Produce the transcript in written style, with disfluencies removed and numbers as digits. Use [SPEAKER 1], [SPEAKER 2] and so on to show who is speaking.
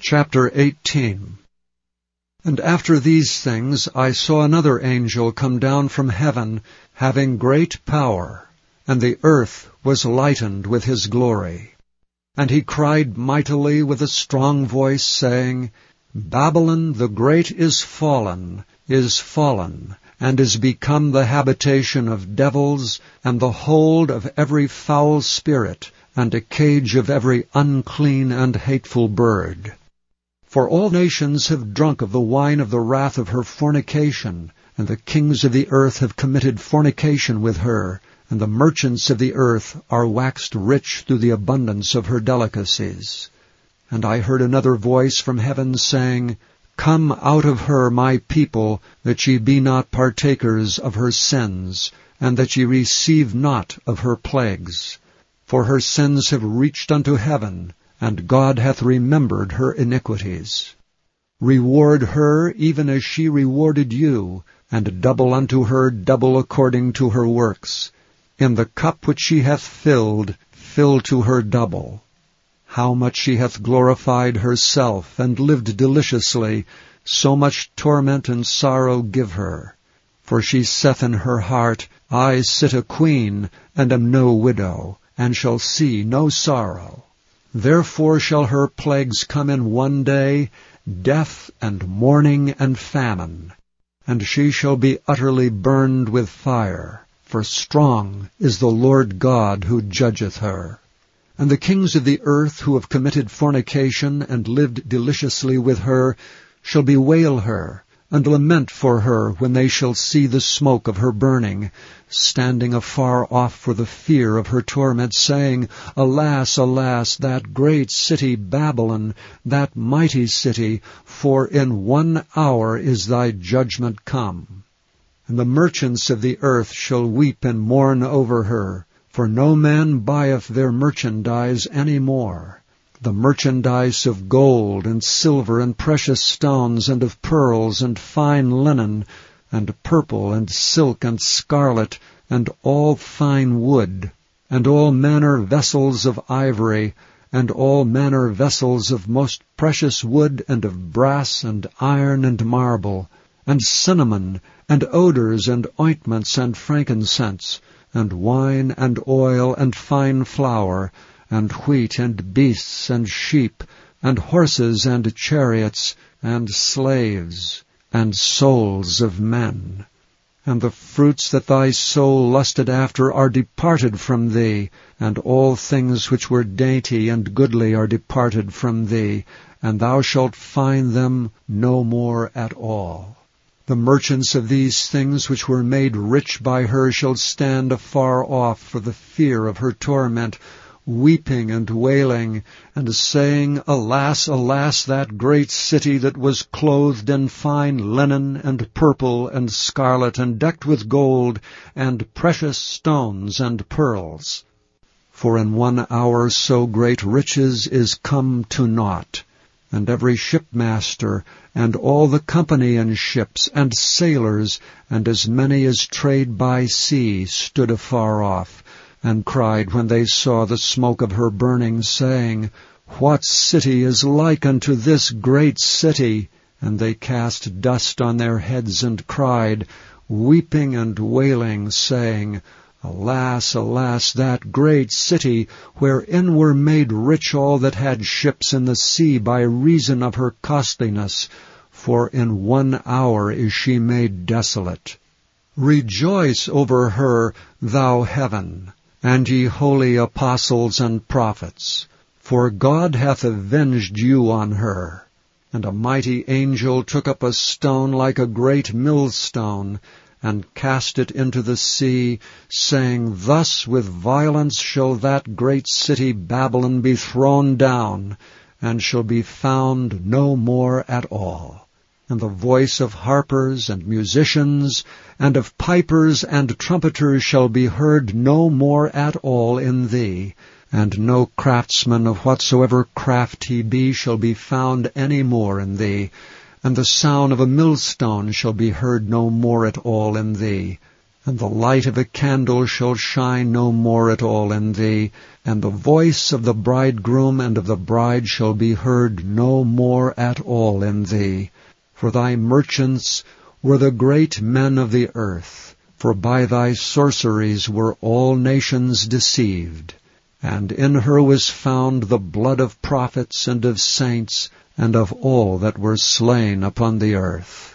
[SPEAKER 1] Chapter 18. And after these things I saw another angel come down from heaven, having great power, and the earth was lightened with his glory. And he cried mightily with a strong voice, saying, Babylon the great is fallen, and is become the habitation of devils, and the hold of every foul spirit, and a cage of every unclean and hateful bird. For all nations have drunk of the wine of the wrath of her fornication, and the kings of the earth have committed fornication with her, and the merchants of the earth are waxed rich through the abundance of her delicacies. And I heard another voice from heaven saying, Come out of her, my people, that ye be not partakers of her sins, and that ye receive not of her plagues. For her sins have reached unto heaven, and God hath remembered her iniquities. Reward her even as she rewarded you, and double unto her double according to her works. In the cup which she hath filled, fill to her double. How much she hath glorified herself, and lived deliciously, so much torment and sorrow give her. For she saith in her heart, I sit a queen, and am no widow, and shall see no sorrow. Therefore shall her plagues come in one day, death and mourning and famine. And she shall be utterly burned with fire, for strong is the Lord God who judgeth her. And the kings of the earth who have committed fornication and lived deliciously with her shall bewail her, and lament for her when they shall see the smoke of her burning, standing afar off for the fear of her torment, saying, Alas, alas, that great city Babylon, that mighty city, for in 1 hour is thy judgment come. And the merchants of the earth shall weep and mourn over her, for no man buyeth their merchandise any more. The merchandise of gold and silver and precious stones and of pearls and fine linen and purple and silk and scarlet and all fine wood, and all manner vessels of ivory, and all manner vessels of most precious wood and of brass and iron and marble, and cinnamon and odors and ointments and frankincense, and wine and oil and fine flour, and wheat and beasts and sheep, and horses and chariots, and slaves, and souls of men. And the fruits that thy soul lusted after are departed from thee, and all things which were dainty and goodly are departed from thee, and thou shalt find them no more at all. The merchants of these things which were made rich by her shall stand afar off for the fear of her torment, weeping and wailing, and saying, Alas, alas, that great city that was clothed in fine linen, and purple, and scarlet, and decked with gold, and precious stones, and pearls. For in 1 hour so great riches is come to naught. And every shipmaster, and all the company in ships, and sailors, and as many as trade by sea, stood afar off, and cried when they saw the smoke of her burning, saying, What city is like unto this great city? And they cast dust on their heads and cried, weeping and wailing, saying, Alas, alas, that great city, wherein were made rich all that had ships in the sea by reason of her costliness, for in 1 hour is she made desolate. Rejoice over her, thou heaven, and ye holy apostles and prophets, for God hath avenged you on her. And a mighty angel took up a stone like a great millstone, and cast it into the sea, saying, Thus with violence shall that great city Babylon be thrown down, and shall be found no more at all. And the voice of harpers and musicians, and of pipers and trumpeters shall be heard no more at all in thee, and no craftsman of whatsoever craft he be shall be found any more in thee, and the sound of a millstone shall be heard no more at all in thee. And the light of a candle shall shine no more at all in thee, and the voice of the bridegroom and of the bride shall be heard no more at all in thee. For thy merchants were the great men of the earth, for by thy sorceries were all nations deceived. And in her was found the blood of prophets and of saints, and of all that were slain upon the earth.